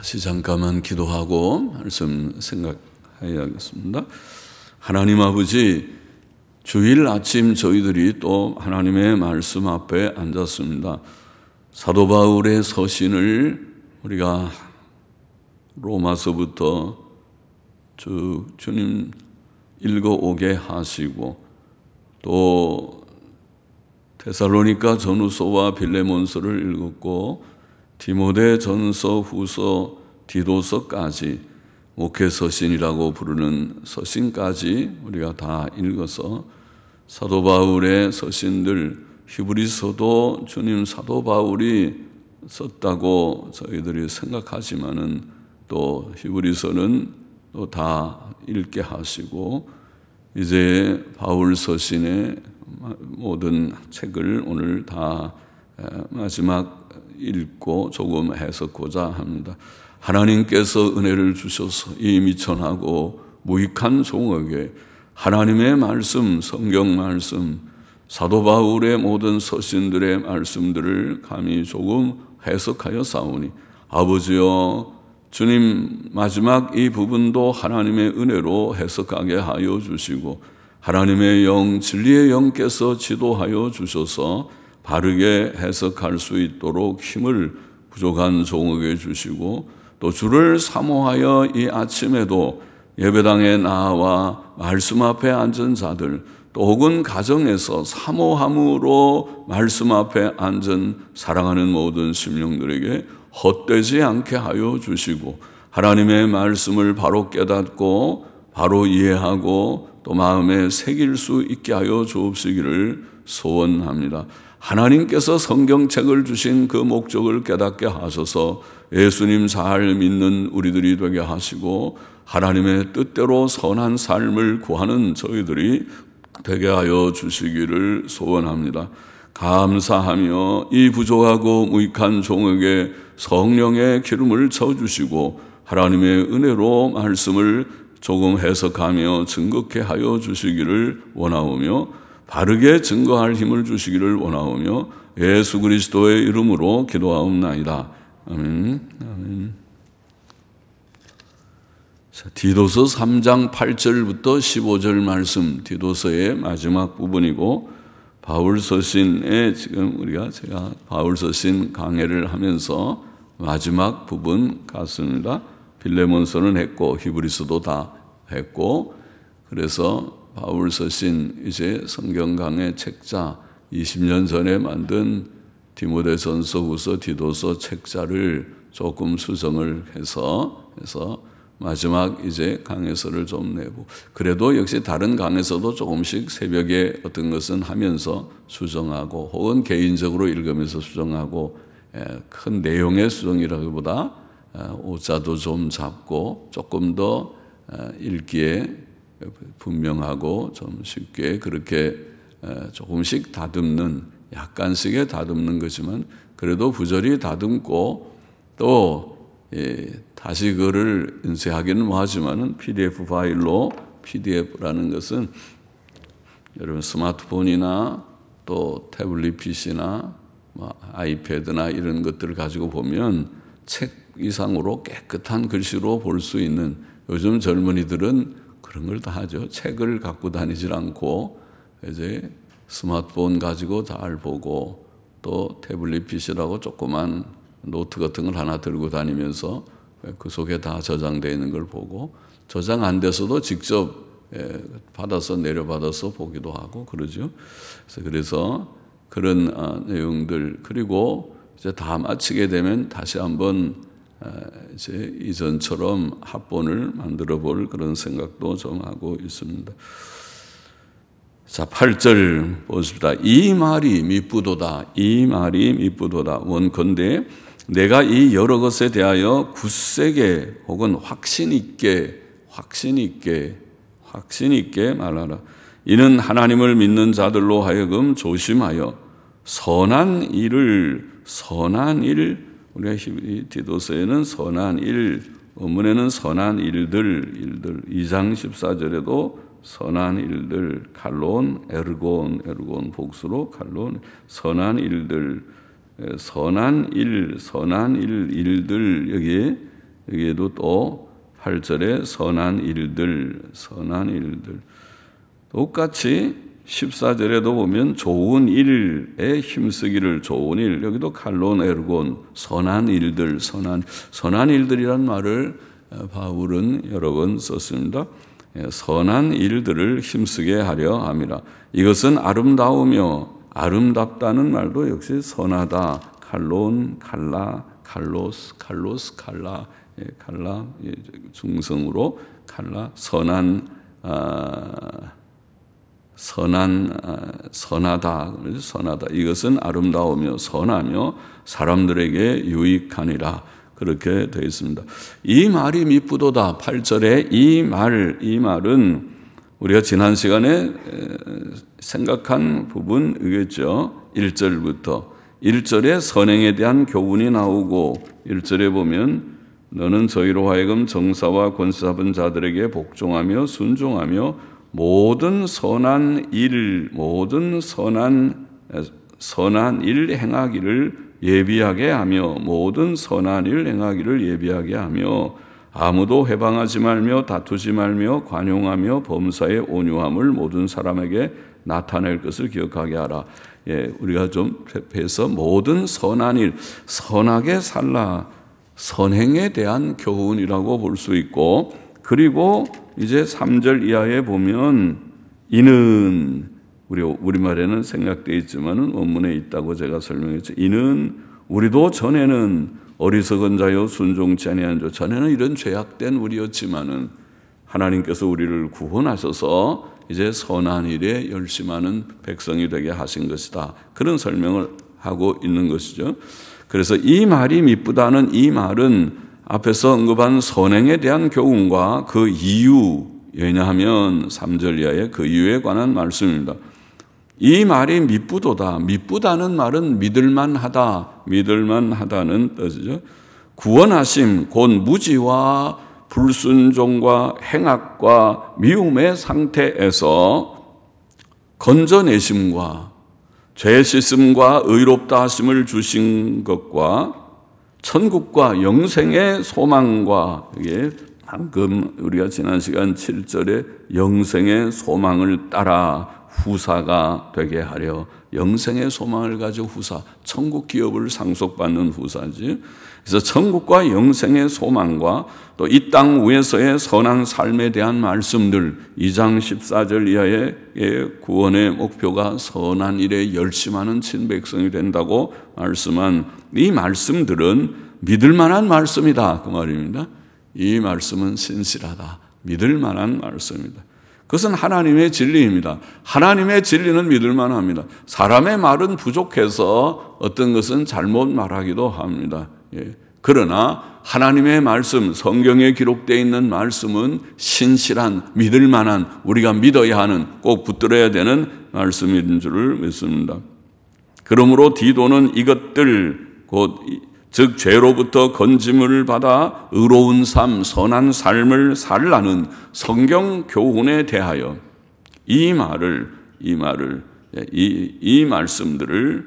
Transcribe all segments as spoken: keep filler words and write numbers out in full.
다시 잠깐만 기도하고 말씀 생각해야겠습니다. 하나님 아버지, 주일 아침 저희들이 또 하나님의 말씀 앞에 앉았습니다. 사도 바울의 서신을 우리가 로마서부터 쭉 주님 읽어오게 하시고, 또 데살로니가 전후서와 빌레몬서를 읽었고 디모데 전서, 후서, 디도서까지 목회 서신이라고 부르는 서신까지 우리가 다 읽어서 사도 바울의 서신들, 히브리서도 주님 사도 바울이 썼다고 저희들이 생각하지만은 또 히브리서는 또 다 읽게 하시고, 이제 바울 서신의 모든 책을 오늘 다 마지막 읽고 조금 해석하고자 합니다. 하나님께서 은혜를 주셔서 이 미천하고 무익한 종에게 하나님의 말씀, 성경 말씀, 사도 바울의 모든 서신들의 말씀들을 감히 조금 해석하여 싸우니, 아버지여, 주님 마지막 이 부분도 하나님의 은혜로 해석하게 하여 주시고, 하나님의 영, 진리의 영께서 지도하여 주셔서 바르게 해석할 수 있도록 힘을 부족한 종에게 주시고, 또 주를 사모하여 이 아침에도 예배당에 나와 말씀 앞에 앉은 자들, 또 혹은 가정에서 사모함으로 말씀 앞에 앉은 사랑하는 모든 심령들에게 헛되지 않게 하여 주시고, 하나님의 말씀을 바로 깨닫고 바로 이해하고 또 마음에 새길 수 있게 하여 주옵시기를 소원합니다. 하나님께서 성경책을 주신 그 목적을 깨닫게 하셔서 예수님 잘 믿는 우리들이 되게 하시고, 하나님의 뜻대로 선한 삶을 구하는 저희들이 되게 하여 주시기를 소원합니다. 감사하며 이 부족하고 무익한 종에게 성령의 기름을 쳐주시고, 하나님의 은혜로 말씀을 조금 해석하며 증거케 하여 주시기를 원하오며, 바르게 증거할 힘을 주시기를 원하오며, 예수 그리스도의 이름으로 기도하옵나이다. 아멘. 아멘. 자, 디도서 삼 장 팔 절부터 십오 절 말씀, 디도서의 마지막 부분이고, 바울 서신에 지금 우리가 제가 바울 서신 강해를 하면서 마지막 부분 같습니다. 빌레몬서는 했고 히브리서도 다 했고, 그래서 바울 서신 이제 성경 강해 책자, 이십 년 전에 만든 디모데 전서, 후서, 디도서 책자를 조금 수정을 해서 해서 마지막 이제 강해서를 좀 내고, 그래도 역시 다른 강해서도 조금씩 새벽에 어떤 것은 하면서 수정하고, 혹은 개인적으로 읽으면서 수정하고, 큰 내용의 수정이라기보다 오자도 좀 잡고 조금 더 읽기에 분명하고 좀 쉽게 그렇게 조금씩 다듬는, 약간씩의 다듬는 거지만 그래도 부절히 다듬고, 또 다시 그거를 인쇄하기는 뭐하지만은 피디에프 파일로, 피디에프라는 것은 여러분 스마트폰이나 또 태블릿 피씨나 뭐 아이패드나 이런 것들을 가지고 보면 책 이상으로 깨끗한 글씨로 볼 수 있는, 요즘 젊은이들은 그런 걸 다 하죠. 책을 갖고 다니질 않고 이제 스마트폰 가지고 잘 보고, 또 태블릿 피씨라고 조그만 노트 같은 걸 하나 들고 다니면서 그 속에 다 저장되어 있는 걸 보고, 저장 안 돼서도 직접 받아서 내려받아서 보기도 하고 그러죠. 그래서, 그래서 그런 내용들, 그리고 이제 다 마치게 되면 다시 한번 이제 이전처럼 합본을 만들어 볼 그런 생각도 좀 하고 있습니다. 자, 팔 절 보십시다. 이 말이 미쁘도다. 이 말이 미쁘도다. 원컨대 내가 이 여러 것에 대하여 굳세게 혹은 확신 있게, 확신 있게, 확신 있게 말하라. 이는 하나님을 믿는 자들로 하여금 조심하여 선한 일을, 선한 일, 우리가 디도서에는 선한 일, 원문에는 선한 일들, 일들, 이 장 십사 절에도 선한 일들, 칼론, 에르곤, 에르곤 복수로 칼론, 선한 일들, 선한 일, 선한 일, 일들, 여기 여기에도 또 팔 절에 선한 일들, 선한 일들. 똑같이 십사 절에도 보면 좋은 일에 힘쓰기를, 좋은 일. 여기도 칼론 에르곤, 선한 일들, 선한, 선한 일들이란 말을 바울은 여러 번 썼습니다. 선한 일들을 힘쓰게 하려 함이라. 이것은 아름다우며, 아름답다는 말도 역시 선하다. 칼론, 칼라, 칼로스, 칼로스, 칼라, 예, 칼라, 예, 중성으로 칼라, 선한, 아, 선한, 아, 선하다. 선하다. 이것은 아름다우며 선하며 사람들에게 유익하니라. 그렇게 되어 있습니다. 이 말이 미쁘도다. 팔 절에 이 말, 이 말은 우리가 지난 시간에 생각한 부분이겠죠. 일 절부터. 일 절에 선행에 대한 교훈이 나오고 일 절에 보면 너는 저희로 하여금 정사와 권세 잡은 자들에게 복종하며 순종하며 모든 선한 일, 모든 선한, 선한 일 행하기를 예비하게 하며 모든 선한 일 행하기를 예비하게 하며 아무도 해방하지 말며 다투지 말며 관용하며 범사의 온유함을 모든 사람에게 나타낼 것을 기억하게 하라. 예, 우리가 좀 해서 모든 선한 일, 선하게 살라. 선행에 대한 교훈이라고 볼 수 있고, 그리고 이제 삼 절 이하에 보면 이는 우리 우리말에는 생략되어 있지만은 원문에 있다고 제가 설명했죠. 이는 우리도 전에는 어리석은 자여 순종치 아니한 자, 전에는 이런 죄악된 우리였지만은 하나님께서 우리를 구원하셔서 이제 선한 일에 열심하는 백성이 되게 하신 것이다. 그런 설명을 하고 있는 것이죠. 그래서 이 말이 미쁘다는 이 말은 앞에서 언급한 선행에 대한 교훈과 그 이유, 왜냐하면 삼 절 이하의 그 이유에 관한 말씀입니다. 이 말이 미쁘도다. 미쁘다는 말은 믿을만하다. 믿을만하다는 뜻이죠. 구원하심, 곧 무지와 불순종과 행악과 미움의 상태에서 건져내심과 죄 씻음과 의롭다 하심을 주신 것과 천국과 영생의 소망과, 이게 방금 우리가 지난 시간 칠 절에 영생의 소망을 따라 후사가 되게 하려, 영생의 소망을 가지고 후사, 천국 기업을 상속받는 후사지. 그래서 천국과 영생의 소망과 또 이 땅 위에서의 선한 삶에 대한 말씀들, 이 장 십사 절 이하의 구원의 목표가 선한 일에 열심하는 친백성이 된다고 말씀한 이 말씀들은 믿을 만한 말씀이다, 그 말입니다. 이 말씀은 신실하다, 믿을 만한 말씀이다. 그것은 하나님의 진리입니다. 하나님의 진리는 믿을 만합니다. 사람의 말은 부족해서 어떤 것은 잘못 말하기도 합니다. 예. 그러나 하나님의 말씀, 성경에 기록되어 있는 말씀은 신실한, 믿을 만한, 우리가 믿어야 하는, 꼭 붙들어야 되는 말씀인 줄을 믿습니다. 그러므로 디도는 이것들, 곧 즉 죄로부터 건짐을 받아 의로운 삶, 선한 삶을 살라는 성경 교훈에 대하여 이 말을, 이 말을, 이, 이 말씀들을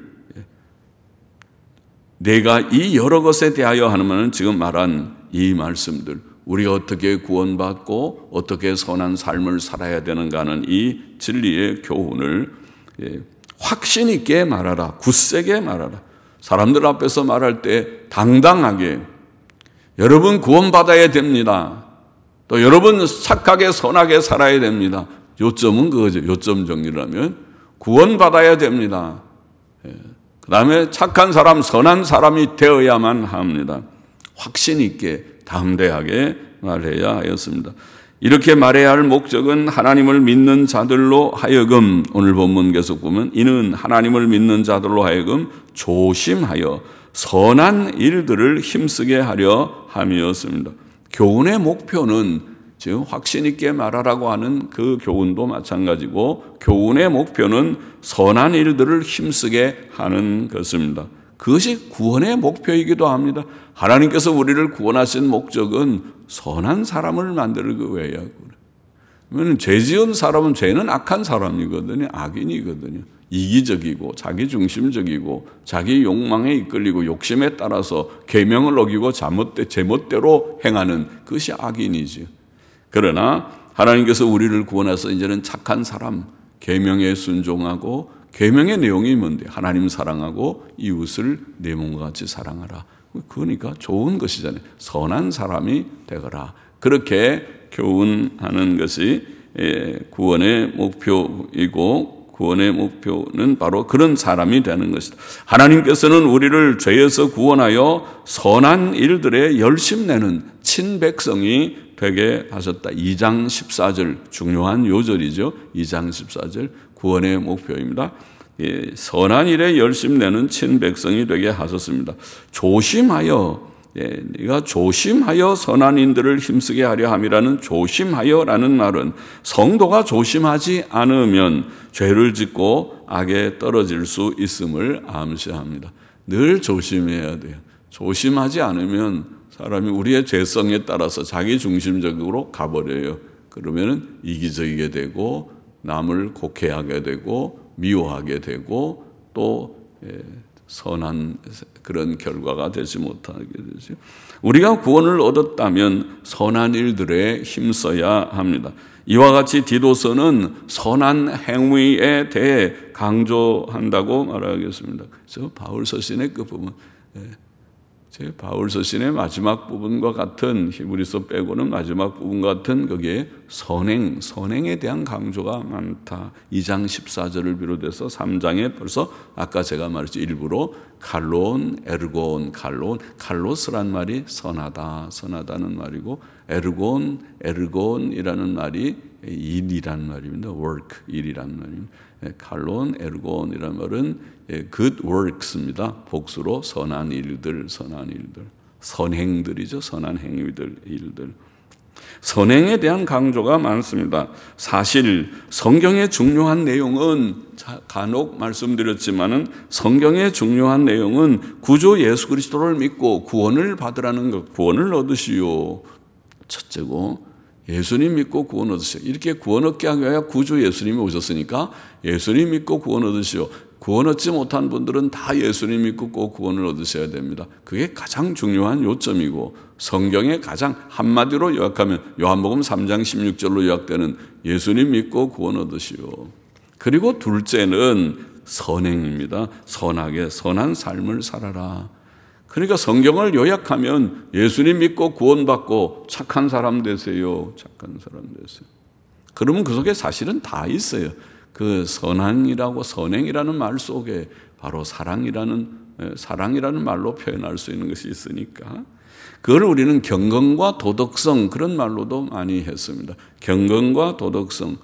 내가 이 여러 것에 대하여 하는 지금 말한 이 말씀들, 우리가 어떻게 구원받고 어떻게 선한 삶을 살아야 되는가 하는 이 진리의 교훈을 확신 있게 말하라, 굳세게 말하라. 사람들 앞에서 말할 때 당당하게 여러분 구원받아야 됩니다. 또 여러분 착하게 선하게 살아야 됩니다. 요점은 그거죠. 요점 정리를 하면 구원받아야 됩니다. 그 다음에 착한 사람, 선한 사람이 되어야만 합니다. 확신 있게 담대하게 말해야 하였습니다. 이렇게 말해야 할 목적은 하나님을 믿는 자들로 하여금, 오늘 본문 계속 보면 이는 하나님을 믿는 자들로 하여금 조심하여 선한 일들을 힘쓰게 하려 함이었습니다. 교훈의 목표는 지금 확신 있게 말하라고 하는 그 교훈도 마찬가지고, 교훈의 목표는 선한 일들을 힘쓰게 하는 것입니다. 그것이 구원의 목표이기도 합니다. 하나님께서 우리를 구원하신 목적은 선한 사람을 만들기 위하여. 왜냐하면 죄 지은 사람은, 죄는 악한 사람이거든요. 악인이거든요. 이기적이고 자기중심적이고 자기 욕망에 이끌리고 욕심에 따라서 계명을 어기고 제멋대로 행하는 그것이 악인이지요. 그러나 하나님께서 우리를 구원해서 이제는 착한 사람, 계명에 순종하고 계명의 내용이 뭔데? 하나님 사랑하고 이웃을 내 몸과 같이 사랑하라. 그러니까 좋은 것이잖아요. 선한 사람이 되거라. 그렇게 교훈하는 것이 구원의 목표이고 구원의 목표는 바로 그런 사람이 되는 것이다. 하나님께서는 우리를 죄에서 구원하여 선한 일들에 열심내는 친백성이 되게 하셨다. 이 장 십사 절 중요한 요절이죠. 이 장 십사 절 구원의 목표입니다. 예, 선한 일에 열심내는 친백성이 되게 하셨습니다. 조심하여, 예, 네가 조심하여 선한 인들을 힘쓰게 하려 함이라는 조심하여라는 말은 성도가 조심하지 않으면 죄를 짓고 악에 떨어질 수 있음을 암시합니다. 늘 조심해야 돼요. 조심하지 않으면 사람이 우리의 죄성에 따라서 자기 중심적으로 가버려요. 그러면 이기적이게 되고 남을 곡해하게 되고 미워하게 되고 또 선한 그런 결과가 되지 못하게 되죠. 우리가 구원을 얻었다면 선한 일들에 힘써야 합니다. 이와 같이 디도서는 선한 행위에 대해 강조한다고 말하겠습니다. 그래서 바울 서신의 그 부분, 제 바울 서신의 마지막 부분과 같은 히브리서 빼고는 마지막 부분과 같은 거기에 선행, 선행에 대한 강조가 많다. 이 장 십사 절을 비롯해서 삼 장에 벌써 아까 제가 말했죠. 일부러 칼론, 에르곤, 칼론, 칼로스란 말이 선하다, 선하다는 말이고 에르곤, 에르곤이라는 말이 일이란 말입니다. work, 일이란 말입니다. 칼론, 에르곤이라는 말은 good works입니다. 복수로 선한 일들, 선한 일들, 선행들이죠. 선한 행위들, 일들. 선행에 대한 강조가 많습니다. 사실 성경의 중요한 내용은 간혹 말씀드렸지만은 성경의 중요한 내용은 구주 예수 그리스도를 믿고 구원을 받으라는 것, 구원을 얻으시오. 첫째고 예수님 믿고 구원 얻으시오. 이렇게 구원 얻게 하기 위해 구주 예수님이 오셨으니까 예수님 믿고 구원 얻으시오. 구원 얻지 못한 분들은 다 예수님 믿고 꼭 구원을 얻으셔야 됩니다. 그게 가장 중요한 요점이고 성경의 가장 한마디로 요약하면 요한복음 삼 장 십육 절로 요약되는 예수님 믿고 구원 얻으시오. 그리고 둘째는 선행입니다. 선하게 선한 삶을 살아라. 그러니까 성경을 요약하면 예수님 믿고 구원받고 착한 사람 되세요. 착한 사람 되세요. 그러면 그 속에 사실은 다 있어요. 그 선한이라고 선행이라는 말 속에 바로 사랑이라는 사랑이라는 말로 표현할 수 있는 것이 있으니까 그걸 우리는 경건과 도덕성 그런 말로도 많이 했습니다. 경건과 도덕성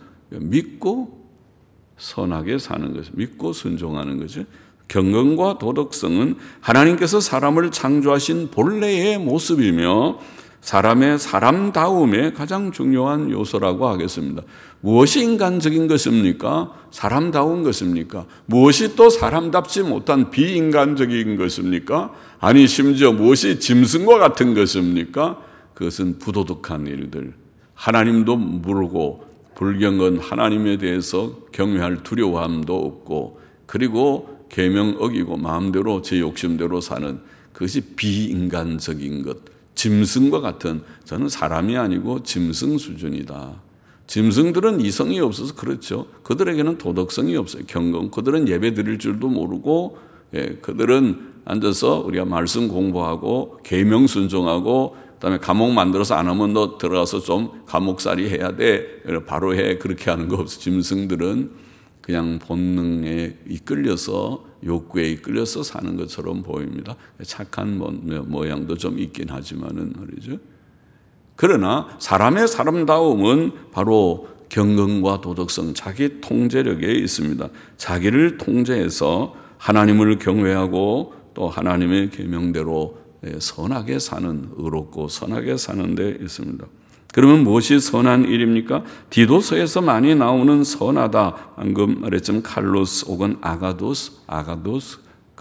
믿고 선하게 사는 거죠. 믿고 순종하는 거죠. 경건과 도덕성은 하나님께서 사람을 창조하신 본래의 모습이며 사람의 사람다움의 가장 중요한 요소라고 하겠습니다. 무엇이 인간적인 것입니까? 사람다운 것입니까? 무엇이 또 사람답지 못한 비인간적인 것입니까? 아니 심지어 무엇이 짐승과 같은 것입니까? 그것은 부도덕한 일들. 하나님도 모르고 불경건 하나님에 대해서 경외할 두려움도 없고 그리고 계명 어기고 마음대로 제 욕심대로 사는 그것이 비인간적인 것. 짐승과 같은 저는 사람이 아니고 짐승 수준이다. 짐승들은 이성이 없어서 그렇죠. 그들에게는 도덕성이 없어요. 경건. 그들은 예배 드릴 줄도 모르고 예, 그들은 앉아서 우리가 말씀 공부하고 계명 순종하고 그다음에 감옥 만들어서 안 하면 너 들어가서 좀 감옥살이 해야 돼. 바로 해. 그렇게 하는 거 없어. 짐승들은 그냥 본능에 이끌려서 욕구에 이끌려서 사는 것처럼 보입니다. 착한 모양도 좀 있긴 하지만은 말이죠. 그러나 사람의 사람다움은 바로 경건과 도덕성, 자기 통제력에 있습니다. 자기를 통제해서 하나님을 경외하고 또 하나님의 계명대로 선하게 사는, 의롭고 선하게 사는 데 있습니다. 그러면 무엇이 선한 일입니까? 디도서에서 많이 나오는 선하다. 방금 말했지만 칼로스 혹은 아가도스, 아가도스,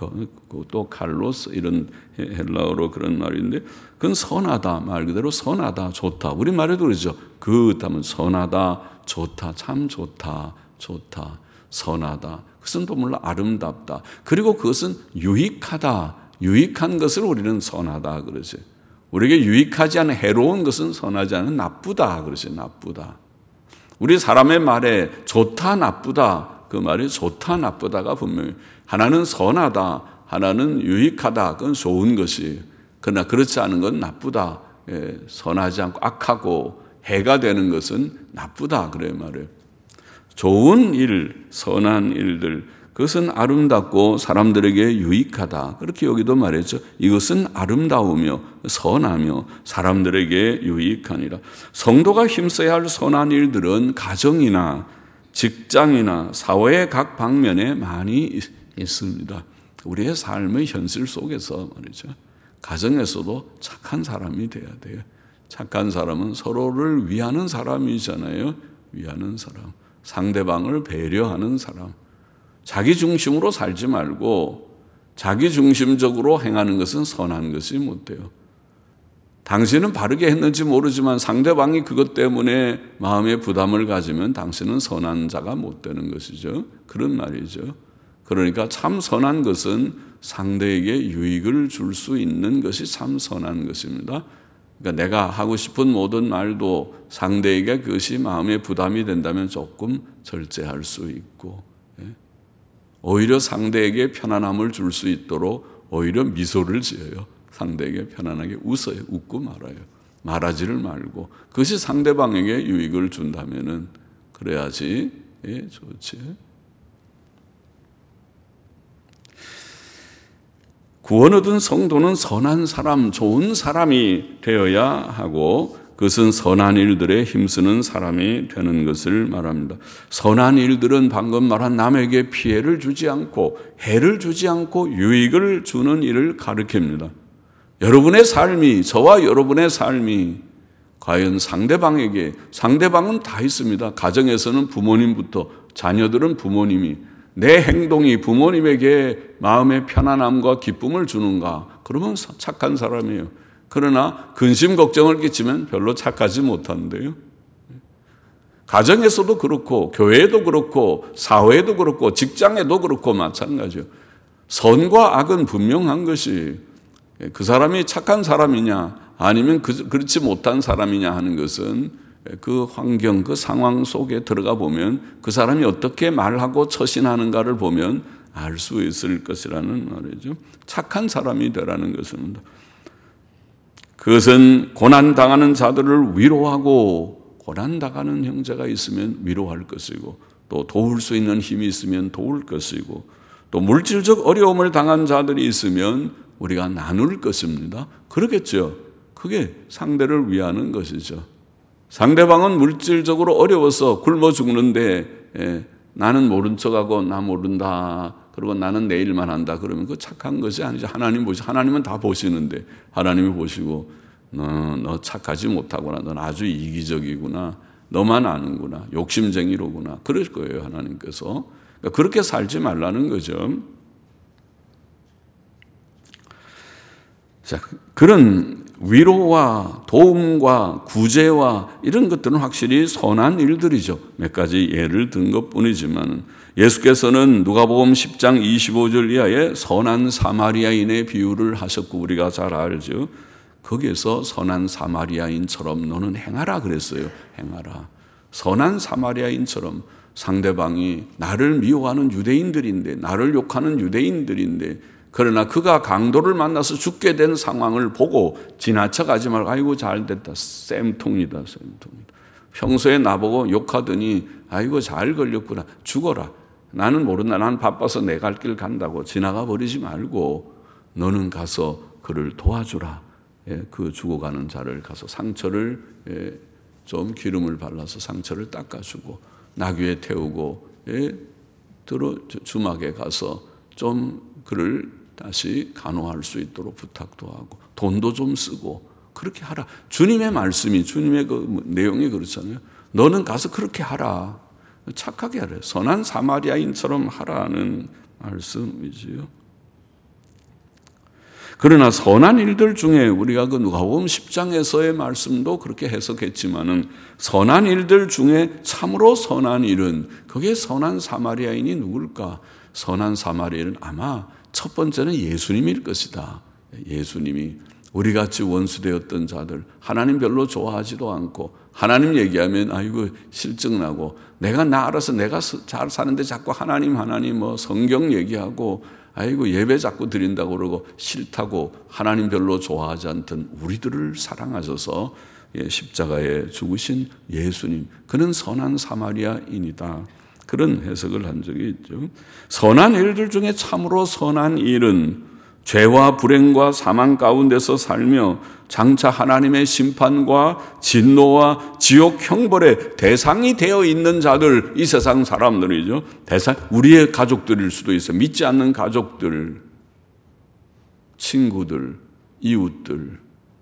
또 칼로스 이런 헬라어로 그런 말인데 그건 선하다. 말 그대로 선하다, 좋다. 우리말에도 그러죠. 그 하면 선하다, 좋다, 참 좋다, 좋다. 선하다. 그것은 또 물론 아름답다. 그리고 그것은 유익하다. 유익한 것을 우리는 선하다 그러지. 우리에게 유익하지 않은 해로운 것은 선하지 않은 나쁘다 그러지. 나쁘다. 우리 사람의 말에 좋다 나쁘다 그 말이 좋다 나쁘다가 분명히 하나는 선하다 하나는 유익하다 그건 좋은 것이 그러나 그렇지 않은 건 나쁘다. 예, 선하지 않고 악하고 해가 되는 것은 나쁘다 그래 말이에요. 좋은 일, 선한 일들 그것은 아름답고 사람들에게 유익하다. 그렇게 여기도 말했죠. 이것은 아름다우며 선하며 사람들에게 유익하니라. 성도가 힘써야 할 선한 일들은 가정이나 직장이나 사회의 각 방면에 많이 있습니다. 우리의 삶의 현실 속에서 말이죠. 가정에서도 착한 사람이 돼야 돼요. 착한 사람은 서로를 위하는 사람이잖아요. 위하는 사람. 상대방을 배려하는 사람. 자기 중심으로 살지 말고 자기 중심적으로 행하는 것은 선한 것이 못 돼요. 당신은 바르게 했는지 모르지만 상대방이 그것 때문에 마음의 부담을 가지면 당신은 선한 자가 못 되는 것이죠. 그런 말이죠. 그러니까 참 선한 것은 상대에게 유익을 줄 수 있는 것이 참 선한 것입니다. 그러니까 내가 하고 싶은 모든 말도 상대에게 그것이 마음의 부담이 된다면 조금 절제할 수 있고 오히려 상대에게 편안함을 줄 수 있도록 오히려 미소를 지어요. 상대에게 편안하게 웃어요. 웃고 말아요. 말하지를 말고 그것이 상대방에게 유익을 준다면은 그래야지 예, 좋지. 구원 얻은 성도는 선한 사람, 좋은 사람이 되어야 하고 그것은 선한 일들에 힘쓰는 사람이 되는 것을 말합니다. 선한 일들은 방금 말한 남에게 피해를 주지 않고 해를 주지 않고 유익을 주는 일을 가리킵니다. 여러분의 삶이, 저와 여러분의 삶이 과연 상대방에게, 상대방은 다 있습니다. 가정에서는 부모님부터, 자녀들은 부모님이 내 행동이 부모님에게 마음의 편안함과 기쁨을 주는가? 그러면 착한 사람이에요. 그러나 근심 걱정을 끼치면 별로 착하지 못한대요. 가정에서도 그렇고 교회에도 그렇고 사회에도 그렇고 직장에도 그렇고 마찬가지예요. 선과 악은 분명한 것이 그 사람이 착한 사람이냐 아니면 그, 그렇지 못한 사람이냐 하는 것은 그 환경, 그 상황 속에 들어가 보면 그 사람이 어떻게 말하고 처신하는가를 보면 알 수 있을 것이라는 말이죠. 착한 사람이 되라는 것입니다. 그것은 고난당하는 자들을 위로하고 고난당하는 형제가 있으면 위로할 것이고 또 도울 수 있는 힘이 있으면 도울 것이고 또 물질적 어려움을 당한 자들이 있으면 우리가 나눌 것입니다. 그러겠죠. 그게 상대를 위하는 것이죠. 상대방은 물질적으로 어려워서 굶어 죽는데 예, 나는 모른 척하고 나 모른다. 그리고 나는 내 일만 한다. 그러면 그 착한 것이 아니죠. 하나님 보시, 하나님은 다 보시는데 하나님이 보시고 너, 너 착하지 못하구나. 넌 아주 이기적이구나. 너만 아는구나. 욕심쟁이로구나. 그럴 거예요. 하나님께서. 그러니까 그렇게 살지 말라는 거죠. 자, 그런 위로와 도움과 구제와 이런 것들은 확실히 선한 일들이죠. 몇 가지 예를 든 것뿐이지만 예수께서는 누가복음 십 장 이십오 절 이하에 선한 사마리아인의 비유를 하셨고 우리가 잘 알죠. 거기에서 선한 사마리아인처럼 너는 행하라 그랬어요. 행하라. 선한 사마리아인처럼 상대방이 나를 미워하는 유대인들인데 나를 욕하는 유대인들인데 그러나 그가 강도를 만나서 죽게 된 상황을 보고 지나쳐가지 말고 아이고 잘됐다. 쌤통이다. 쌤통이다. 평소에 나보고 욕하더니 아이고 잘 걸렸구나. 죽어라. 나는 모른다. 나는 바빠서 내 갈 길 간다고 지나가 버리지 말고 너는 가서 그를 도와주라. 예, 그 죽어가는 자를 가서 상처를 예, 좀 기름을 발라서 상처를 닦아주고 나귀에 태우고 예, 들어 주막에 가서 좀 그를 다시 간호할 수 있도록 부탁도 하고 돈도 좀 쓰고 그렇게 하라. 주님의 말씀이 주님의 그 내용이 그렇잖아요. 너는 가서 그렇게 하라. 착하게 하라. 선한 사마리아인처럼 하라는 말씀이지요. 그러나 선한 일들 중에 우리가 그 누가복음 십 장에서의 말씀도 그렇게 해석했지만은 선한 일들 중에 참으로 선한 일은 그게 선한 사마리아인이 누굴까? 선한 사마리아인은 아마 첫 번째는 예수님일 것이다. 예수님이 우리같이 원수되었던 자들, 하나님 별로 좋아하지도 않고 하나님 얘기하면 아이고 실증나고 내가 나 알아서 내가 잘 사는데 자꾸 하나님 하나님 뭐 성경 얘기하고 아이고 예배 자꾸 드린다고 그러고 싫다고 하나님 별로 좋아하지 않던 우리들을 사랑하셔서 십자가에 죽으신 예수님, 그는 선한 사마리아인이다. 그런 해석을 한 적이 있죠. 선한 일들 중에 참으로 선한 일은 죄와 불행과 사망 가운데서 살며 장차 하나님의 심판과 진노와 지옥 형벌의 대상이 되어 있는 자들, 이 세상 사람들이죠. 대상, 우리의 가족들일 수도 있어요. 믿지 않는 가족들, 친구들, 이웃들,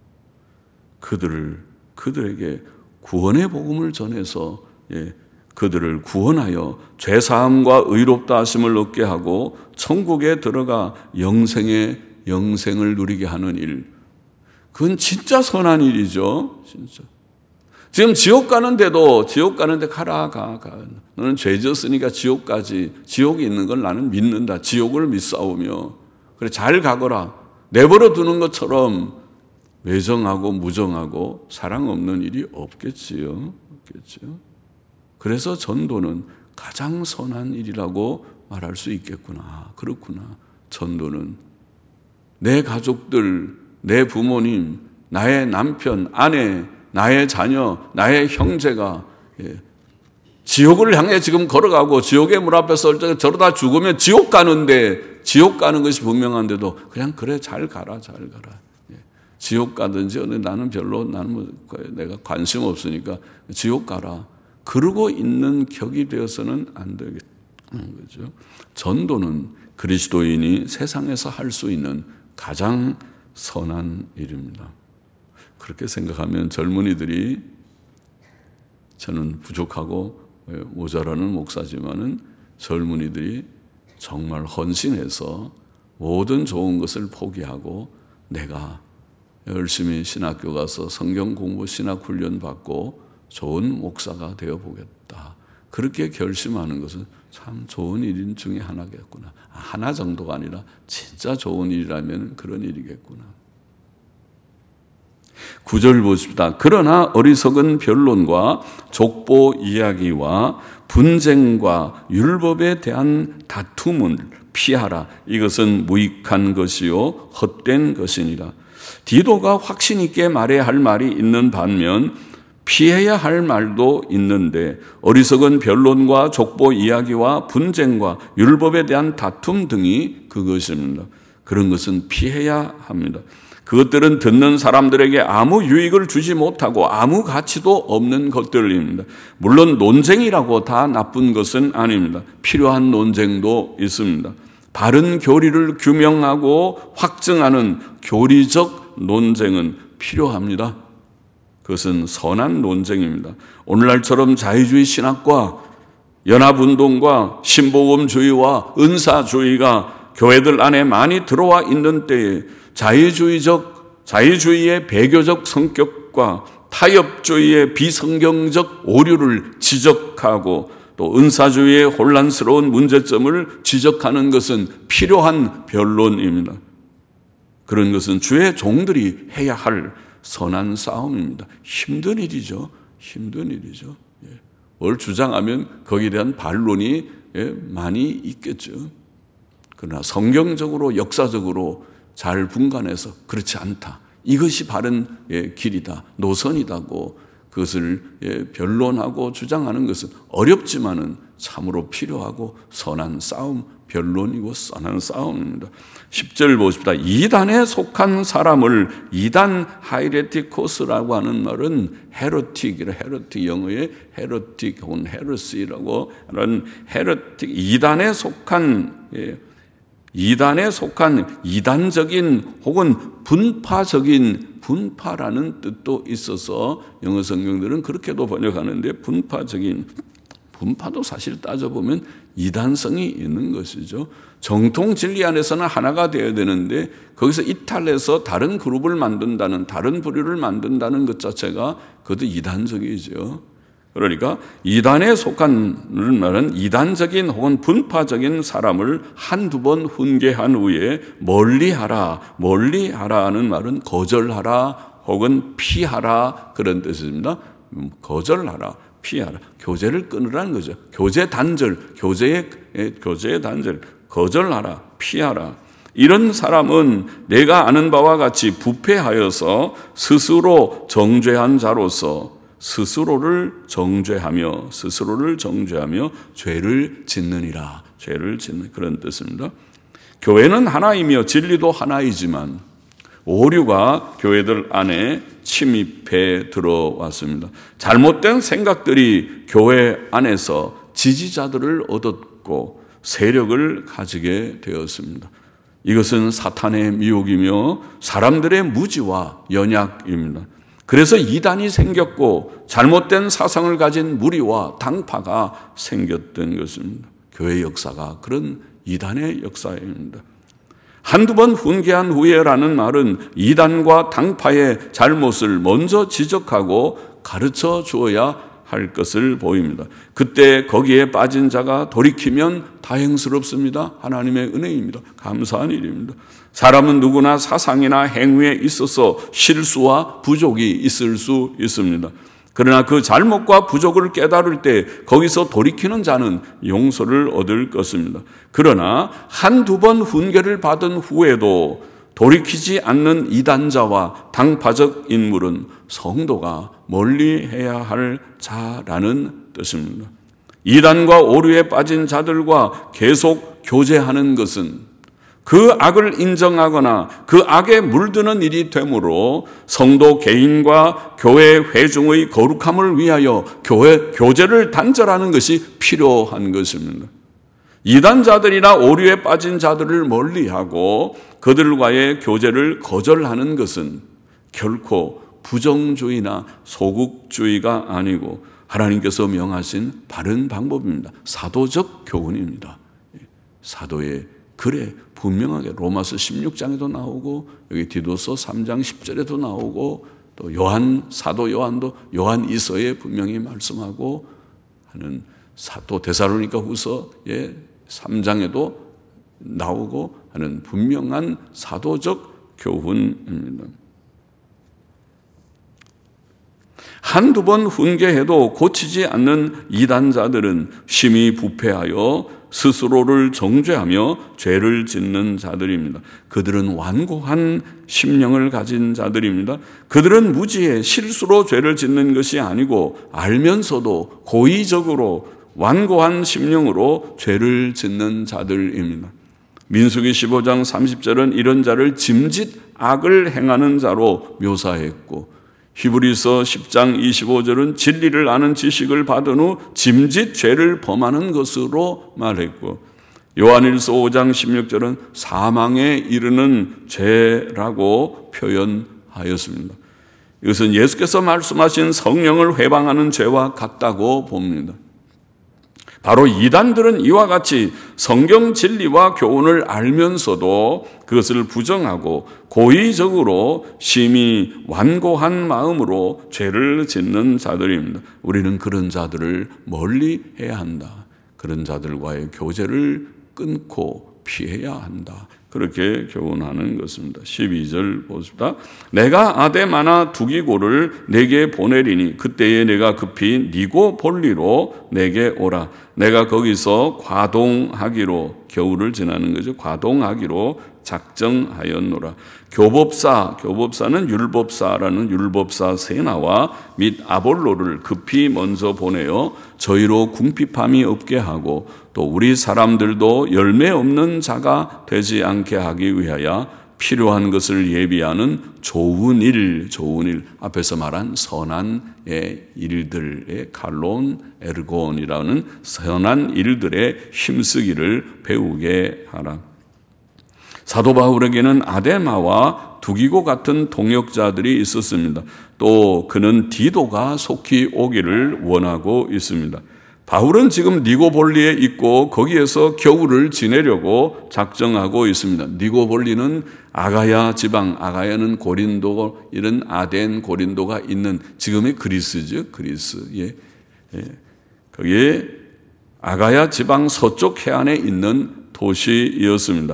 그들을 그들에게 구원의 복음을 전해서 예, 그들을 구원하여 죄사함과 의롭다 하심을 얻게 하고 천국에 들어가 영생의 영생을 누리게 하는 일, 그건 진짜 선한 일이죠. 진짜. 지금 지옥 가는데도 지옥 가는데 가라 가, 가. 너는 죄 지었으니까 지옥까지, 지옥이 있는 걸 나는 믿는다. 지옥을 믿사오며 그래 잘 가거라. 내버려 두는 것처럼 외정하고 무정하고 사랑 없는 일이 없겠지요. 없겠지요. 그래서 전도는 가장 선한 일이라고 말할 수 있겠구나. 그렇구나. 전도는 내 가족들, 내 부모님, 나의 남편, 아내, 나의 자녀, 나의 형제가 예, 지옥을 향해 지금 걸어가고 지옥의 문 앞에서 저러다 죽으면 지옥 가는데, 지옥 가는 것이 분명한데도 그냥 그래 잘 가라 잘 가라. 예, 지옥 가든지 나는 별로 나는 뭐 내가 관심 없으니까 지옥 가라. 그러고 있는 격이 되어서는 안 되겠는 거죠. 전도는 그리스도인이 세상에서 할 수 있는 가장 선한 일입니다. 그렇게 생각하면 젊은이들이, 저는 부족하고 모자라는 목사지만은 젊은이들이 정말 헌신해서 모든 좋은 것을 포기하고 내가 열심히 신학교 가서 성경 공부, 신학 훈련 받고 좋은 목사가 되어보겠다. 그렇게 결심하는 것은 참 좋은 일 중에 하나겠구나. 하나 정도가 아니라 진짜 좋은 일이라면 그런 일이겠구나. 구 절 보십시다. 그러나 어리석은 변론과 족보 이야기와 분쟁과 율법에 대한 다툼을 피하라. 이것은 무익한 것이요 헛된 것이니라. 디도가 확신 있게 말해야 할 말이 있는 반면 피해야 할 말도 있는데, 어리석은 변론과 족보 이야기와 분쟁과 율법에 대한 다툼 등이 그것입니다. 그런 것은 피해야 합니다. 그것들은 듣는 사람들에게 아무 유익을 주지 못하고 아무 가치도 없는 것들입니다. 물론 논쟁이라고 다 나쁜 것은 아닙니다. 필요한 논쟁도 있습니다. 바른 교리를 규명하고 확증하는 교리적 논쟁은 필요합니다. 그것은 선한 논쟁입니다. 오늘날처럼 자유주의 신학과 연합운동과 신복음주의와 은사주의가 교회들 안에 많이 들어와 있는 때에 자유주의적, 자유주의의 배교적 성격과 타협주의의 비성경적 오류를 지적하고 또 은사주의의 혼란스러운 문제점을 지적하는 것은 필요한 변론입니다. 그런 것은 주의 종들이 해야 할 선한 싸움입니다. 힘든 일이죠. 힘든 일이죠. 예. 뭘 주장하면 거기에 대한 반론이 예, 많이 있겠죠. 그러나 성경적으로 역사적으로 잘 분간해서 그렇지 않다. 이것이 바른 예, 길이다. 노선이다고 그것을 예, 변론하고 주장하는 것은 어렵지만은 참으로 필요하고 선한 싸움, 변론이고 선한 싸움입니다. 십 절 보십시다. 이단에 속한 사람을, 이단 하이레티코스라고 하는 말은 헤러틱이라, 헤러틱 영어의 헤러틱 혹은 헤르시라고 하는 헤러틱, 이단에 속한 예, 이단에 속한 이단적인 혹은 분파적인, 분파라는 뜻도 있어서 영어 성경들은 그렇게도 번역하는데 분파적인 분파도 사실 따져보면 이단성이 있는 것이죠. 정통 진리 안에서는 하나가 되어야 되는데 거기서 이탈해서 다른 그룹을 만든다는, 다른 부류를 만든다는 것 자체가 그것도 이단적이죠. 그러니까 이단에 속한 말은 이단적인 혹은 분파적인 사람을 한두 번 훈계한 후에 멀리하라, 멀리하라는 말은 거절하라 혹은 피하라 그런 뜻입니다. 거절하라, 피하라, 교제를 끊으라는 거죠. 교제 단절, 교제의 교제의 단절, 거절하라, 피하라. 이런 사람은 내가 아는 바와 같이 부패하여서 스스로 정죄한 자로서 스스로를 정죄하며 스스로를 정죄하며 죄를 짓느니라. 죄를 짓는 그런 뜻입니다. 교회는 하나이며 진리도 하나이지만 오류가 교회들 안에 침입해 들어왔습니다. 잘못된 생각들이 교회 안에서 지지자들을 얻었고 세력을 가지게 되었습니다. 이것은 사탄의 미혹이며 사람들의 무지와 연약입니다. 그래서 이단이 생겼고 잘못된 사상을 가진 무리와 당파가 생겼던 것입니다. 교회 역사가 그런 이단의 역사입니다. 한두 번 훈계한 후에라는 말은 이단과 당파의 잘못을 먼저 지적하고 가르쳐 주어야 할 것을 보입니다. 그때 거기에 빠진 자가 돌이키면 다행스럽습니다. 하나님의 은혜입니다. 감사한 일입니다. 사람은 누구나 사상이나 행위에 있어서 실수와 부족이 있을 수 있습니다. 그러나 그 잘못과 부족을 깨달을 때 거기서 돌이키는 자는 용서를 얻을 것입니다. 그러나 한두 번 훈계를 받은 후에도 돌이키지 않는 이단자와 당파적 인물은 성도가 멀리해야 할 자라는 뜻입니다. 이단과 오류에 빠진 자들과 계속 교제하는 것은 그 악을 인정하거나 그 악에 물드는 일이 되므로 성도 개인과 교회 회중의 거룩함을 위하여 교회 교제를 단절하는 것이 필요한 것입니다. 이단자들이나 오류에 빠진 자들을 멀리하고 그들과의 교제를 거절하는 것은 결코 부정주의나 소극주의가 아니고 하나님께서 명하신 바른 방법입니다. 사도적 교훈입니다. 사도의 글에 분명하게 로마서 십육 장에도 나오고 여기 디도서 삼 장 십 절에도 나오고 또 요한 사도 요한도 요한 이서에 분명히 말씀하고 하는 사도 데살로니가 후서의 삼 장에도 나오고 하는 분명한 사도적 교훈입니다. 한두 번 훈계해도 고치지 않는 이단자들은 심히 부패하여 스스로를 정죄하며 죄를 짓는 자들입니다. 그들은 완고한 심령을 가진 자들입니다. 그들은 무지에 실수로 죄를 짓는 것이 아니고 알면서도 고의적으로 완고한 심령으로 죄를 짓는 자들입니다. 민수기 십오 장 삼십 절은 이런 자를 짐짓 악을 행하는 자로 묘사했고 히브리서 십 장 이십오 절은 진리를 아는 지식을 받은 후 짐짓 죄를 범하는 것으로 말했고 요한일서 오 장 십육 절은 사망에 이르는 죄라고 표현하였습니다. 이것은 예수께서 말씀하신 성령을 회방하는 죄와 같다고 봅니다. 바로 이단들은 이와 같이 성경 진리와 교훈을 알면서도 그것을 부정하고 고의적으로 심히 완고한 마음으로 죄를 짓는 자들입니다. 우리는 그런 자들을 멀리 해야 한다. 그런 자들과의 교제를 끊고 피해야 한다. 그렇게 교훈하는 것입니다. 십이 절 보십시다. 내가 아데마나 두기고를 내게 보내리니 그때에 내가 급히 니고 볼리로 내게 오라. 내가 거기서 과동하기로 겨울을 지나는 거죠. 과동하기로 작정하였노라. 교법사, 교법사는 율법사라는 율법사 세나와 및 아볼로를 급히 먼저 보내어 저희로 궁핍함이 없게 하고 또 우리 사람들도 열매 없는 자가 되지 않게 하기 위하여 필요한 것을 예비하는 좋은 일, 좋은 일, 앞에서 말한 선한 일들의 칼론 에르곤이라는 선한 일들에 힘쓰기를 배우게 하라. 사도 바울에게는 아데마와 두기고 같은 동역자들이 있었습니다. 또 그는 디도가 속히 오기를 원하고 있습니다. 바울은 지금 니고볼리에 있고 거기에서 겨울을 지내려고 작정하고 있습니다. 니고볼리는 아가야 지방, 아가야는 고린도, 이런 아덴, 고린도가 있는 지금의 그리스죠. 그리스. 예. 예. 거기에 아가야 지방 서쪽 해안에 있는 도시이었습니다.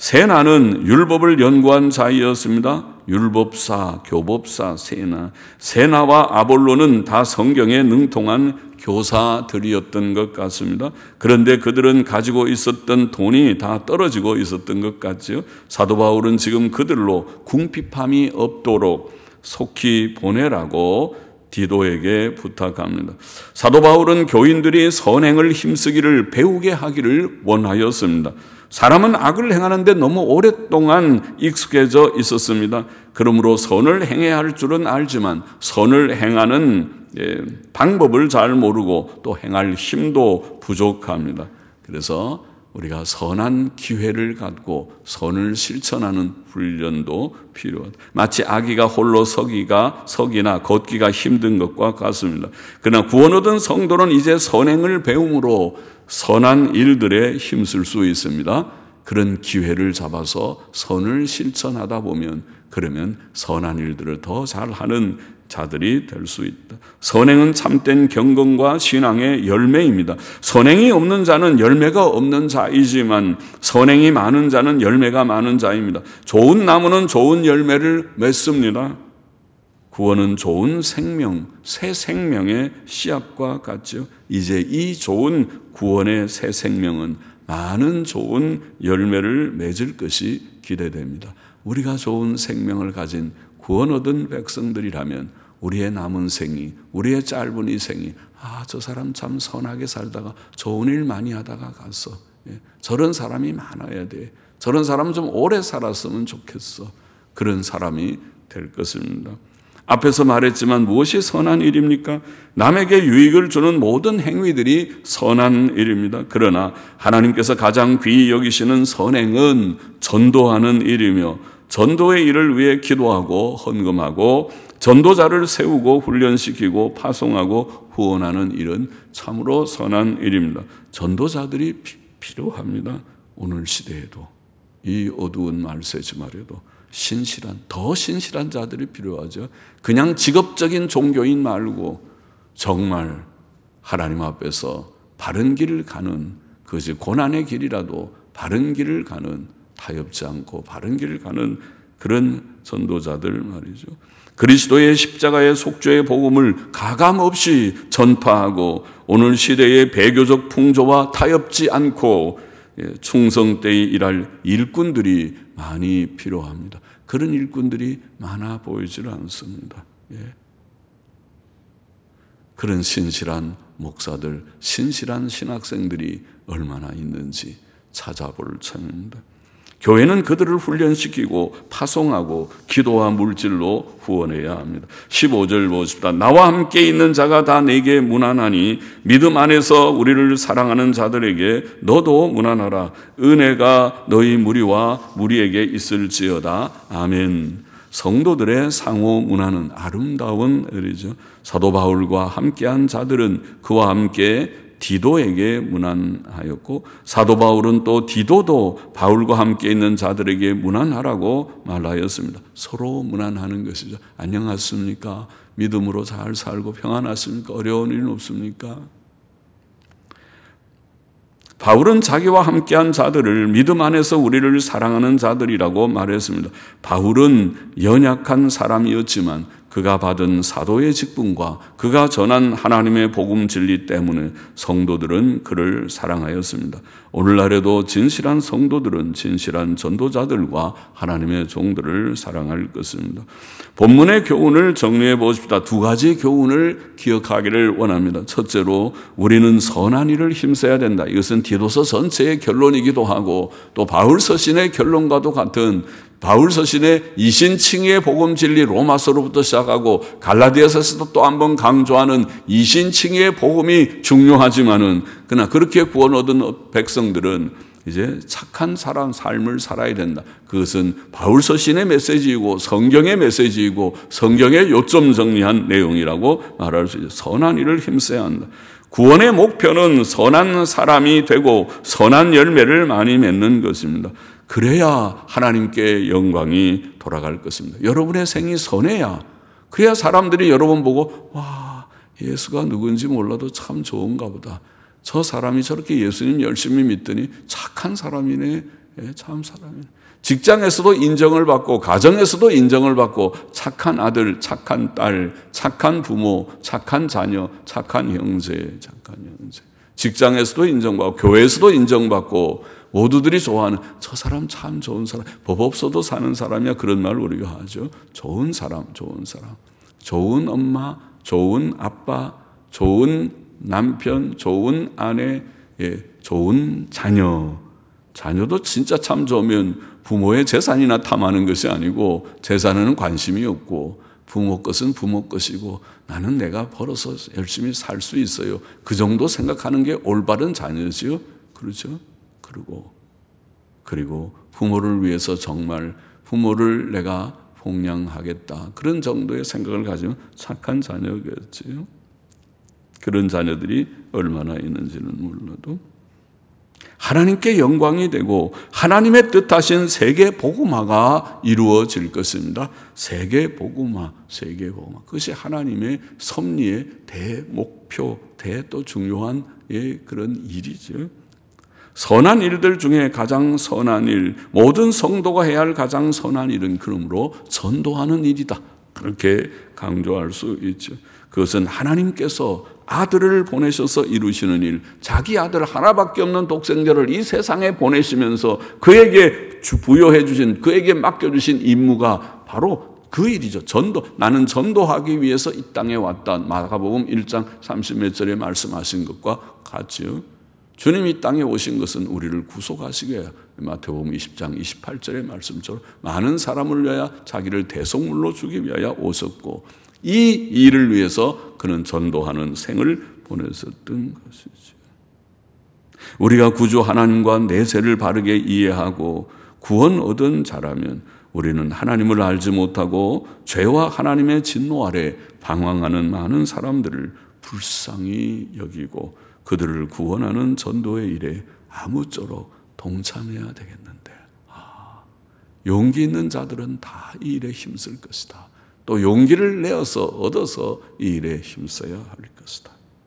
세나는 율법을 연구한 자이었습니다. 율법사, 교법사, 세나. 세나와 아볼로는 다 성경에 능통한 교사들이었던 것 같습니다. 그런데 그들은 가지고 있었던 돈이 다 떨어지고 있었던 것 같죠. 사도 바울은 지금 그들로 궁핍함이 없도록 속히 보내라고 디도에게 부탁합니다. 사도 바울은 교인들이 선행을 힘쓰기를 배우게 하기를 원하였습니다. 사람은 악을 행하는데 너무 오랫동안 익숙해져 있었습니다. 그러므로 선을 행해야 할 줄은 알지만 선을 행하는 방법을 잘 모르고 또 행할 힘도 부족합니다. 그래서 우리가 선한 기회를 갖고 선을 실천하는 훈련도 필요하다. 마치 아기가 홀로 서기가 서기나 걷기가 힘든 것과 같습니다. 그러나 구원 얻은 성도는 이제 선행을 배움으로 선한 일들에 힘쓸 수 있습니다. 그런 기회를 잡아서 선을 실천하다 보면 그러면 선한 일들을 더 잘하는 자들이 될 수 있다. 선행은 참된 경건과 신앙의 열매입니다. 선행이 없는 자는 열매가 없는 자이지만 선행이 많은 자는 열매가 많은 자입니다. 좋은 나무는 좋은 열매를 맺습니다. 구원은 좋은 생명, 새 생명의 씨앗과 같죠. 이제 이 좋은 구원의 새 생명은 많은 좋은 열매를 맺을 것이 기대됩니다. 우리가 좋은 생명을 가진 구원 얻은 백성들이라면 우리의 남은 생이, 우리의 짧은 이 생이, 아, 저 사람 참 선하게 살다가 좋은 일 많이 하다가 갔어. 예, 저런 사람이 많아야 돼. 저런 사람 좀 오래 살았으면 좋겠어. 그런 사람이 될 것입니다. 앞에서 말했지만 무엇이 선한 일입니까? 남에게 유익을 주는 모든 행위들이 선한 일입니다. 그러나 하나님께서 가장 귀히 여기시는 선행은 전도하는 일이며 전도의 일을 위해 기도하고 헌금하고 전도자를 세우고 훈련시키고 파송하고 후원하는 일은 참으로 선한 일입니다. 전도자들이 피, 필요합니다. 오늘 시대에도 이 어두운 말세지 말에도 신실한, 더 신실한 자들이 필요하죠. 그냥 직업적인 종교인 말고 정말 하나님 앞에서 바른 길을 가는, 그것이 고난의 길이라도 바른 길을 가는, 타협지 않고 바른 길을 가는 그런 전도자들 말이죠. 그리스도의 십자가의 속죄의 복음을 가감없이 전파하고 오늘 시대의 배교적 풍조와 타협지 않고 충성되이 일할 일꾼들이 많이 필요합니다. 그런 일꾼들이 많아 보이질 않습니다. 예. 그런 신실한 목사들, 신실한 신학생들이 얼마나 있는지 찾아볼 참입니다. 교회는 그들을 훈련시키고 파송하고 기도와 물질로 후원해야 합니다. 십오 절 보십시다. 나와 함께 있는 자가 다 내게 문안하니 믿음 안에서 우리를 사랑하는 자들에게 너도 문안하라. 은혜가 너희 무리와 무리에게 있을지어다. 아멘. 성도들의 상호 문안은 아름다운 일이죠. 사도 바울과 함께한 자들은 그와 함께 디도에게 문안하였고 사도 바울은 또 디도도 바울과 함께 있는 자들에게 문안하라고 말하였습니다. 서로 문안하는 것이죠. 안녕하십니까? 믿음으로 잘 살고 평안하십니까? 어려운 일은 없습니까? 바울은 자기와 함께한 자들을 믿음 안에서 우리를 사랑하는 자들이라고 말했습니다. 바울은 연약한 사람이었지만 그가 받은 사도의 직분과 그가 전한 하나님의 복음 진리 때문에 성도들은 그를 사랑하였습니다. 오늘날에도 진실한 성도들은 진실한 전도자들과 하나님의 종들을 사랑할 것입니다. 본문의 교훈을 정리해 보십시다. 두 가지 교훈을 기억하기를 원합니다. 첫째로 우리는 선한 일을 힘써야 된다. 이것은 디도서 전체의 결론이기도 하고 또 바울 서신의 결론과도 같은 바울 서신의 이신칭의의 복음 진리 로마서로부터 시작하고 갈라디아서에서도 또 한 번 강조하는 이신칭의의 복음이 중요하지만은 그러나 그렇게 구원 얻은 백성들은 이제 착한 사람 삶을 살아야 된다. 그것은 바울 서신의 메시지이고 성경의 메시지이고 성경의 요점 정리한 내용이라고 말할 수 있어요. 선한 일을 힘써야 한다. 구원의 목표는 선한 사람이 되고 선한 열매를 많이 맺는 것입니다. 그래야 하나님께 영광이 돌아갈 것입니다. 여러분의 생이 선해야, 그래야 사람들이 여러분 보고 와, 예수가 누군지 몰라도 참 좋은가 보다. 저 사람이 저렇게 예수님 열심히 믿더니 착한 사람이네. 예, 참 사람이네. 직장에서도 인정을 받고 가정에서도 인정을 받고 착한 아들, 착한 딸, 착한 부모, 착한 자녀, 착한 형제, 착한 형제. 직장에서도 인정받고 교회에서도 인정받고 모두들이 좋아하는 저 사람 참 좋은 사람. 법 없어도 사는 사람이야. 그런 말 우리가 하죠. 좋은 사람, 좋은 사람. 좋은 엄마, 좋은 아빠, 좋은 남편, 좋은 아내, 예, 좋은 자녀. 자녀도 진짜 참 좋으면 부모의 재산이나 탐하는 것이 아니고 재산에는 관심이 없고 부모 것은 부모 것이고 나는 내가 벌어서 열심히 살 수 있어요. 그 정도 생각하는 게 올바른 자녀지요. 그렇죠? 그리고 그리고 부모를 위해서 정말 부모를 내가 봉양하겠다. 그런 정도의 생각을 가지면 착한 자녀겠지요. 그런 자녀들이 얼마나 있는지는 몰라도 하나님께 영광이 되고 하나님의 뜻하신 세계 복음화가 이루어질 것입니다. 세계 복음화, 세계 복음화. 그것이 하나님의 섭리의 대목표, 대 또 중요한 예, 그런 일이죠. 선한 일들 중에 가장 선한 일, 모든 성도가 해야 할 가장 선한 일은 그러므로 전도하는 일이다. 그렇게 강조할 수 있죠. 그것은 하나님께서 아들을 보내셔서 이루시는 일, 자기 아들 하나밖에 없는 독생자를 이 세상에 보내시면서 그에게 부여해 주신, 그에게 맡겨주신 임무가 바로 그 일이죠. 전도. 나는 전도하기 위해서 이 땅에 왔다. 마가복음 일 장 삼십 몇 절에 말씀하신 것과 같지요. 주님이 이 땅에 오신 것은 우리를 구속하시기 위하여, 마태복음 이십 장 이십팔 절의 말씀처럼 많은 사람을 위하여 자기를 대속물로 주기 위하여 오셨고 이 일을 위해서 그는 전도하는 생을 보내셨던 것이죠. 우리가 구주 하나님과 내세를 바르게 이해하고 구원 얻은 자라면 우리는 하나님을 알지 못하고 죄와 하나님의 진노 아래 방황하는 많은 사람들을 불쌍히 여기고 그들을 구원하는 전도의 일에 아무쪼록 동참해야 되겠는데, 아, 용기 있는 자들은 다 이 일에 힘쓸 것이다. 또 용기를 내어서 얻어서 이 일에 힘써야 할 것이다.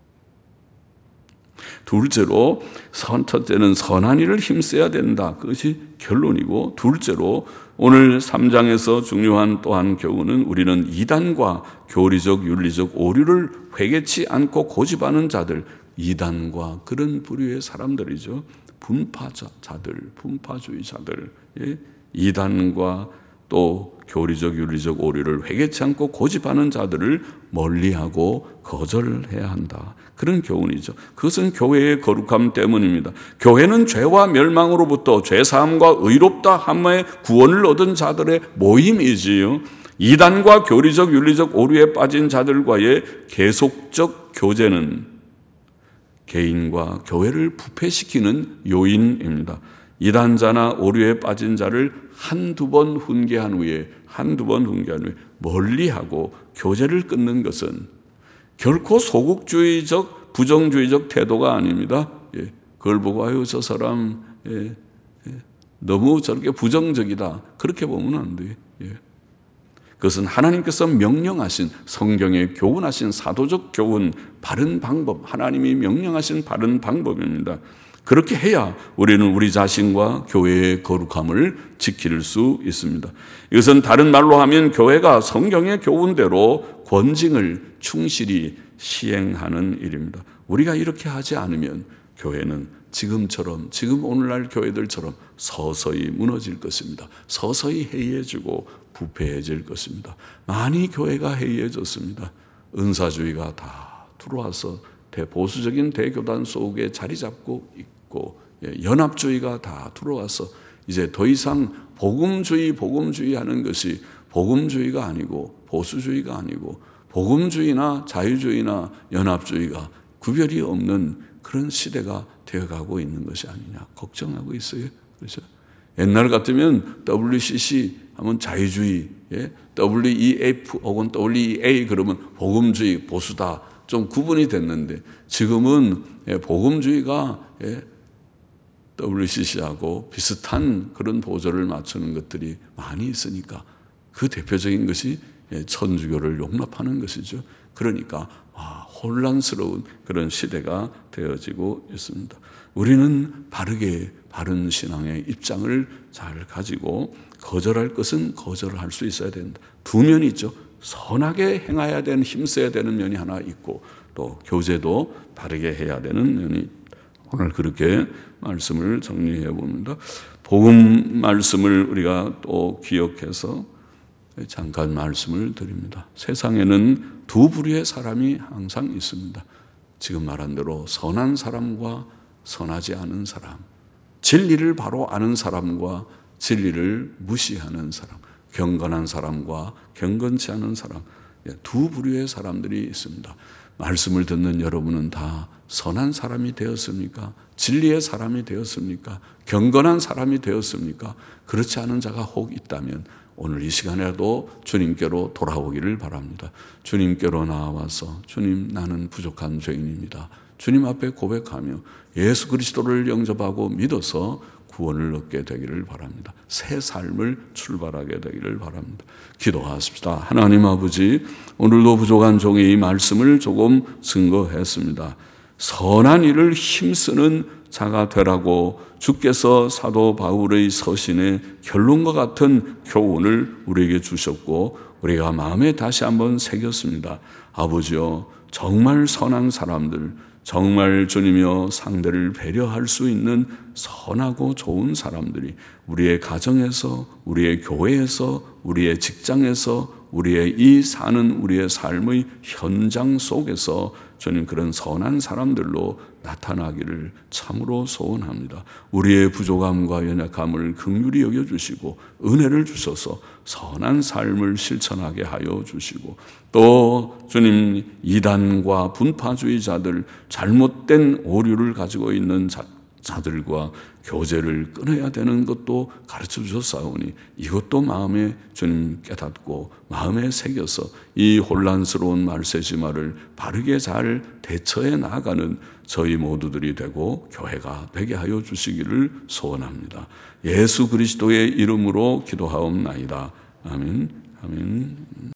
둘째로, 첫째는 선한 일을 힘써야 된다. 그것이 결론이고, 둘째로 오늘 삼 장에서 중요한 또 한 교훈은 우리는 이단과 교리적 윤리적 오류를 회개치 않고 고집하는 자들, 이단과 그런 부류의 사람들이죠. 분파자들, 분파주의자들, 예? 이단과 또 교리적 윤리적 오류를 회개치 않고 고집하는 자들을 멀리하고 거절해야 한다. 그런 교훈이죠. 그것은 교회의 거룩함 때문입니다. 교회는 죄와 멸망으로부터 죄사함과 의롭다 함의 구원을 얻은 자들의 모임이지요. 이단과 교리적 윤리적 오류에 빠진 자들과의 계속적 교제는 개인과 교회를 부패시키는 요인입니다. 이단자나 오류에 빠진 자를 한두 번 훈계한 후에 한두 번 훈계한 후에 멀리하고 교제를 끊는 것은 결코 소극주의적 부정주의적 태도가 아닙니다. 예, 그걸 보고 아유 저 사람 예, 예, 너무 저렇게 부정적이다 그렇게 보면 안 돼요. 예. 그것은 하나님께서 명령하신 성경에 교훈하신 사도적 교훈, 바른 방법, 하나님이 명령하신 바른 방법입니다. 그렇게 해야 우리는 우리 자신과 교회의 거룩함을 지킬 수 있습니다. 이것은 다른 말로 하면 교회가 성경의 교훈대로 권징을 충실히 시행하는 일입니다. 우리가 이렇게 하지 않으면 교회는 지금처럼, 지금 오늘날 교회들처럼 서서히 무너질 것입니다. 서서히 해이해지고 부패해질 것입니다. 많이 교회가 해이해졌습니다. 은사주의가 다 들어와서 대보수적인 대교단 속에 자리 잡고 있고, 연합주의가 다 들어와서 이제 더 이상 복음주의, 복음주의 하는 것이 복음주의가 아니고 보수주의가 아니고 복음주의나 자유주의나 연합주의가 구별이 없는 그런 시대가 되어가고 있는 것이 아니냐 걱정하고 있어요. 그렇죠? 옛날 같으면 더블유씨씨 하면 자유주의, 예? 더블유이에프 혹은 더블유이에이 그러면 복음주의, 보수다. 좀 구분이 됐는데 지금은 복음주의가 더블유씨씨하고 비슷한 그런 보조를 맞추는 것들이 많이 있으니까 그 대표적인 것이 천주교를 용납하는 것이죠. 그러니까 와, 혼란스러운 그런 시대가 되어지고 있습니다. 우리는 바르게 바른 신앙의 입장을 잘 가지고 거절할 것은 거절할 수 있어야 된다. 두 면이 있죠. 선하게 행해야 되는, 힘써야 되는 면이 하나 있고 또 교제도 바르게 해야 되는 면이 있다. 오늘 그렇게 말씀을 정리해 봅니다. 복음 말씀을 우리가 또 기억해서 잠깐 말씀을 드립니다. 세상에는 두 부류의 사람이 항상 있습니다. 지금 말한 대로 선한 사람과 선하지 않은 사람, 진리를 바로 아는 사람과 진리를 무시하는 사람, 경건한 사람과 경건치 않은 사람, 두 부류의 사람들이 있습니다. 말씀을 듣는 여러분은 다 선한 사람이 되었습니까? 진리의 사람이 되었습니까? 경건한 사람이 되었습니까? 그렇지 않은 자가 혹 있다면 오늘 이 시간에라도 주님께로 돌아오기를 바랍니다. 주님께로 나와서 주님, 나는 부족한 죄인입니다. 주님 앞에 고백하며 예수 그리스도를 영접하고 믿어서 구원을 얻게 되기를 바랍니다. 새 삶을 출발하게 되기를 바랍니다. 기도하십시다. 하나님 아버지, 오늘도 부족한 종의 이 말씀을 조금 증거했습니다. 선한 일을 힘쓰는 자가 되라고 주께서 사도 바울의 서신의 결론과 같은 교훈을 우리에게 주셨고 우리가 마음에 다시 한번 새겼습니다. 아버지여, 정말 선한 사람들, 정말 주님이여 상대를 배려할 수 있는 선하고 좋은 사람들이 우리의 가정에서, 우리의 교회에서, 우리의 직장에서, 우리의 이 사는 우리의 삶의 현장 속에서 주님 그런 선한 사람들로 나타나기를 참으로 소원합니다. 우리의 부족함과 연약함을 긍휼히 여겨주시고 은혜를 주셔서 선한 삶을 실천하게 하여 주시고 또 주님 이단과 분파주의자들 잘못된 오류를 가지고 있는 자, 자들과 교제를 끊어야 되는 것도 가르쳐 주셨사오니 이것도 마음에 주님 깨닫고 마음에 새겨서 이 혼란스러운 말세지마를 바르게 잘 대처해 나가는 저희 모두들이 되고 교회가 되게 하여 주시기를 소원합니다. 예수 그리스도의 이름으로 기도하옵나이다. 아멘. 아멘.